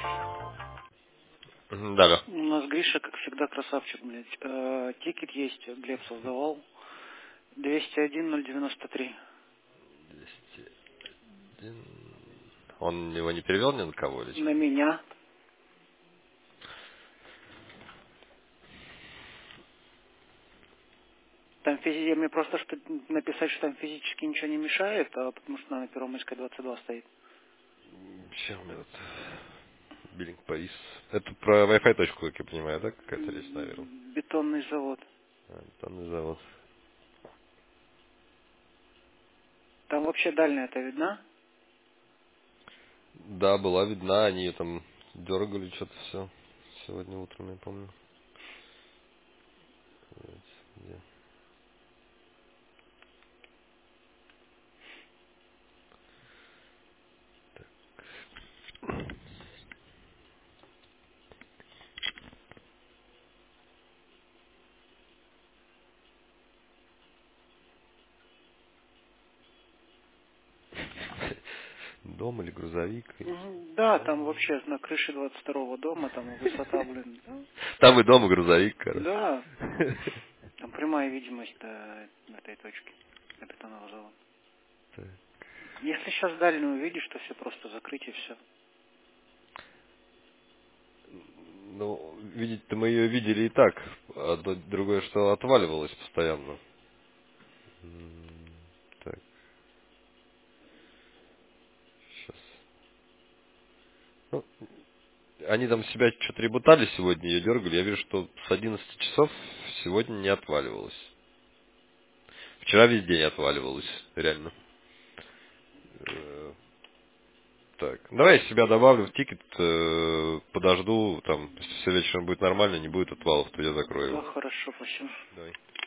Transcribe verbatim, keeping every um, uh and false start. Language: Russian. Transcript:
Мгм, Да, да. У нас Гриша, как всегда, красавчик, блядь. Э, тикет есть, Глеб создавал. двести один ноль девяносто три. двести один. Он его не перевел ни на кого или что? На меня. Там физи... Мне просто что написать, что там физически ничего не мешает, а потому что на Первомайской двадцать два стоит. Сейчас у меня тут биллинг повис. Это про Wi-Fi точку, как я понимаю, да? Какая-то речь, наверное. М, Бетонный завод. А, Бетонный завод. Там вообще дальняя это видна? Да, была видна, они ее там дергали что-то все. Сегодня утром, я помню. Где? Дом или грузовик? Или... Мгм, Да, там вообще на крыше двадцать второго дома, там высота, блин. Там и дом, и грузовик, короче. Да, там прямая видимость до этой точки, до бетонного завода. Так. Если сейчас дальнюю увидишь, то все просто закрыть и все. Ну, видеть-то мы ее видели и так. А д- другое, что отваливалось постоянно. М, Так, сейчас. Ну, они там себя что-то ребутали сегодня, ее дергали. Я вижу, что с одиннадцати часов сегодня не отваливалось. Вчера весь день отваливалось, реально. Э, Так, давай я себя добавлю в тикет, э, подожду, там, если все вечером будет нормально, не будет отвалов, то я закрою Да, его. хорошо, спасибо. Давай.